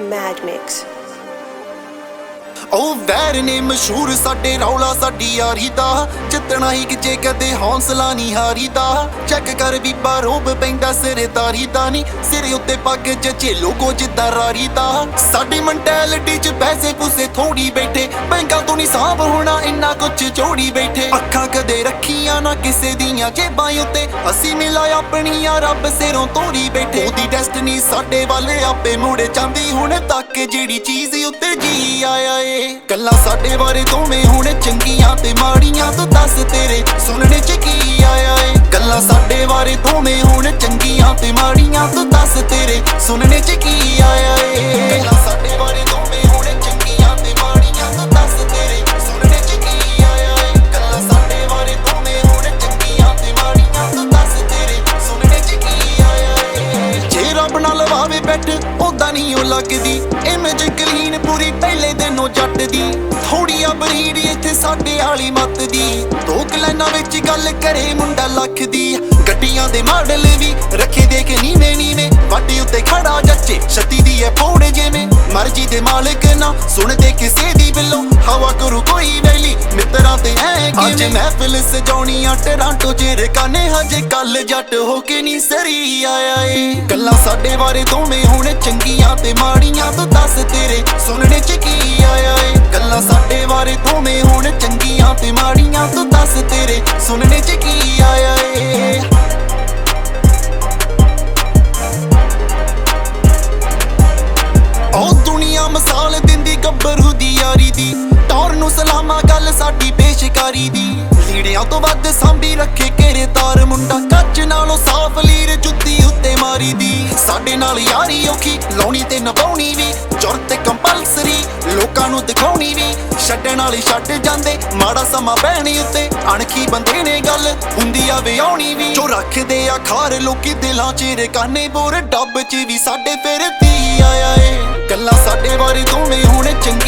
Mad Mix। ਉਹ ਵੈਰ ਨੇ ਮਸ਼ਹੂਰ ਸਾਡੇ ਰੌਲਾ ਸਾਡੀ ਯਾਰੀ ਦਾ, ਜਿੱਤਣਾ ਹੀ ਜੇ ਕਦੇ ਹੌਸਲਾ ਨਹੀਂ ਹਾਰੀਦਾ। ਚੈੱਕ ਕਰ ਬੀਬਾ ਰੋਬ ਪੈਂਦਾ ਸਿਰਦਾਰੀ ਦਾ ਨੀ, ਸਿਰ ਉੱਤੇ ਪੱਗ ਜੱਜੇ ਲੋਗੋ ਜਿੱਦਾਂ ਰਾਰੀ ਦਾ। ਸਾਡੀ ਮੈਂਟੈਲਿਟੀ ਚ ਪੈਸੇ ਪੂਸੇ ਥੋੜੀ ਬੈਠੇ, ਬੈਂਕਾਂ ਤੋਂ ਨਹੀਂ ਸਾਂਭ ਹੋਣਾ ਇੰਨਾ ਕੁਝ ਜੋੜੀ ਬੈਠੇ। ਅੱਖਾਂ ਕਦੇ ਰੱਖੀਆਂ ਨਾ ਕਿਸੇ ਦੀਆਂ ਜੇਬਾਂ ਉੱਤੇ, ਅਸੀਂ ਮਿਲਾ ਆਪਣੀਆਂ ਰੱਬ ਸਿਰੋਂ ਤੋਰੀ ਬੈਠੇ। ਉਹਦੀ ਡੈਸਟਨੀ ਸਾਡੇ ਵਾਲੇ ਆਪੇ ਮੁੜੇ ਜਾਂਦੀ ਹੁਣ ਤੱਕ, ਜਿਹੜੀ ਚੀਜ਼ ਉੱਤੇ ਜੀ ਆਇਆ ਏ। ਗੱਲਾਂ ਸਾਡੇ ਬਾਰੇ ਦੋਵੇਂ ਹੁਣ ਚੰਗੀਆਂ ਤੇ ਮਾੜੀਆਂ, ਤੂੰ ਦੱਸ ਤੇਰੇ ਸੁਣਨੇ ਚ ਕੀ ਆਇਆ ਏ। ਗੱਲਾਂ ਸਾਡੇ ਬਾਰੇ ਦੋਵੇਂ ਹੁਣ ਚੰਗੀਆਂ ਤੇ ਮਾੜੀਆਂ, ਤੂੰ ਦੱਸ ਤੇਰੇ ਸੁਣਨੇ ਚ ਕੀ ਆਇਆ ਏ। ਗੱਲਾਂ ਸਾਡੇ ਬਾਰੇ ਦੋਵੇਂ ਹੁਣ ਚੰਗੀਆਂ ਤੇ ਮਾੜੀਆਂ, ਤੂੰ ਦੱਸ ਤੇਰੇ ਸੁਣਨੇ ਚ ਕੀ ਆਇਆ ਏ। ਗੱਲਾਂ ਸਾਡੇ ਬਾਰੇ ਦੋਵੇਂ ਹੁਣ ਚੰਗੀਆਂ ਤੇ ਮਾੜੀਆਂ, ਤੂੰ ਦੱਸ ਤੇਰੇ ਸੁਣਨੇ ਚ ਕੀ ਆਇਆ ਏ। ਜੇ ਰੱਬ ਨਾਲ ਵਾਵੇ ਬੈਠ ਉਦਾਂ ਨਹੀਂ ਉਹ ਲੱਗਦੀ, ਇਮੇਜ ਕਲੀਨ ਪੂਰੀ ਪਹਿਲੇ ਦਿਨੋਂ ਜੱਟ ਦੀ। ਥੋੜੀ ਆ ਬਰੀਡ ਇੱਥੇ ਸਾਡੇ ਵਾਲੀ ਮੱਤ ਦੀ, ਦੋ ਲਾਈਨਾਂ ਵਿੱਚ ਗੱਲ ਕਰੇ ਮੁੰਡਾ ਲੱਖ ਦੀ। ਗੱਡੀਆਂ ਦੇ ਮਾਡਲ ਵੀ ਰੱਖੇ ਦੇਖ ਨੀਵੇਂ ਨੀਵੇਂ, ਵਾਢੀ ਉੱਤੇ ਖੜਾ ਜੱਚੇ ਛੱਤੀ ਦੀ ਐ ਫੋੜ ਜਿਵੇਂ। ਮਰਜ਼ੀ ਦੇ ਮਾਲਕ ਨਾ ਸੁਣਦੇ ਕਿਸੇ ਦੀ ਬਿੱਲੋਂ, ਹਵਾ ਕਰੂ ਕੋਈ ਵੈਲੀ ਮਿੱਤਰਾਂ ਤੇ ਐ ਅੱਜ ਮਹਿਫਿਲ ਸਜਾਉਣੀ ਆ ਟਰਾਂਟੋ ਚ ਰਕਾਨੇ, ਹਜੇ ਕੱਲ ਜੱਟ ਹੋ ਕੇ ਨਹੀਂ ਸਰੀ ਆਇਆ ਏ। ਗੱਲਾਂ ਸਾਡੇ ਬਾਰੇ ਦੋਵੇਂ ਹੁਣ ਚੰਗੀਆਂ ਤੇ ਮਾੜੀਆਂ, ਤੂੰ ਦੱਸ ਤੇਰੇ ਸੁਣਨੇ ਚ ਕੀ ਆਇਆ ਏ। ਗੱਲਾਂ ਸਾਡੇ ਬਾਰੇ ਦੋਵੇਂ ਹੁਣ ਚੰਗੀਆਂ ਤੇ ਮਾੜੀਆਂ, ਤੂੰ ਦੱਸ ਤੇਰੇ ਸੁਣਨੇ ਚ ਕੀ ਆਇਆ ਏ। ਉਹ ਦੁਨੀਆ ਮਿਸਾਲ ਦਿੰਦੀ ਗੱਭਰੂ ਦੀ ਯਾਰੀ ਦੀ, ਟੌਰ ਨੂੰ ਸਲਾਮਾ ਗੱਲ ਸਾਡੀ ਪੇਸ਼ਕਾਰੀ ਦੀ। ਲੀੜਿਆਂ ਤੋਂ ਵੱਧ ਸਾਂਭੀ ਰੱਖੇ ਘੇਰੇਦਾਰ ਮੁੰਡਾ, ਕੱਚ ਨਾਲੋਂ ਸਾਫ਼ ਲੀਰ ਜੁੱਤੀ ਉੱਤੇ ਮਾਰੀ ਦੀ। ਸਾਡੇ ਨਾਲ ਯਾਰੀ ਔਖੀ ਲਾਉਣੀ ਤੇ ਨਿਭਾਉਣੀ ਵੀ, ਜ਼ਰੂਰਤ ਕੰਪਲਸਰੀ ਲੋਕਾਂ ਨੂੰ ਦਿਖਾਉਣੀ ਵੀ। ਛੱਡਣ ਵਾਲੇ ਛੱਡ ਜਾਂਦੇ ਮਾੜਾ ਸਮਾਂ ਪੈਣੀ ਉੱਤੇ, ਅਣਖੀ ਬੰਦੇ ਨੇ ਗੱਲ ਹੁੰਦੀ ਆ ਵਿਆਉਣੀ ਵੀ। ਜੋ ਰੱਖਦੇ ਆ ਖਾਰ ਲੋਕੀ ਦਿਲਾਂ ਚ ਰਕਾਨੇ, ਬੋਰ ਡੱਬ ਚ ਵੀ ਸਾਡੇ ਫਿਰ ਤੀ ਆਇਆ ਏ। ਗੱਲਾਂ ਸਾਡੇ ਬਾਰੇ ਦੋਵੇਂ ਹੁਣ ਚੰਗੀਆਂ